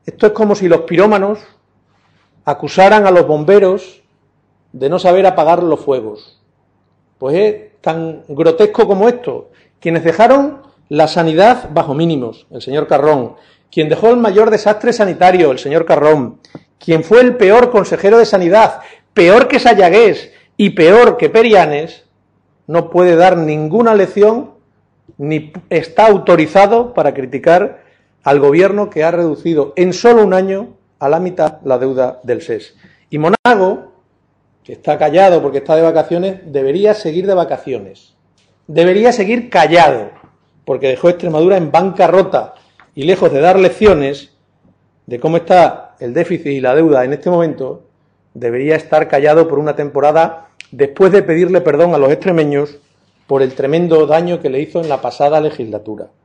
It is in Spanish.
Esto es como si los pirómanos acusaran a los bomberos de no saber apagar los fuegos. Pues es tan grotesco como esto. Quienes dejaron la sanidad bajo mínimos, el señor Carrón, quien dejó el mayor desastre sanitario, el señor Carrón, quien fue el peor consejero de sanidad, peor que Sayagués y peor que Perianes, no puede dar ninguna lección ni está autorizado para criticar al gobierno que ha reducido en solo un año a la mitad la deuda del SES. Y Monago, que está callado porque está de vacaciones, debería seguir de vacaciones. Debería seguir callado, porque dejó Extremadura en bancarrota y lejos de dar lecciones de cómo está el déficit y la deuda en este momento, debería estar callado por una temporada después de pedirle perdón a los extremeños por el tremendo daño que le hizo en la pasada legislatura.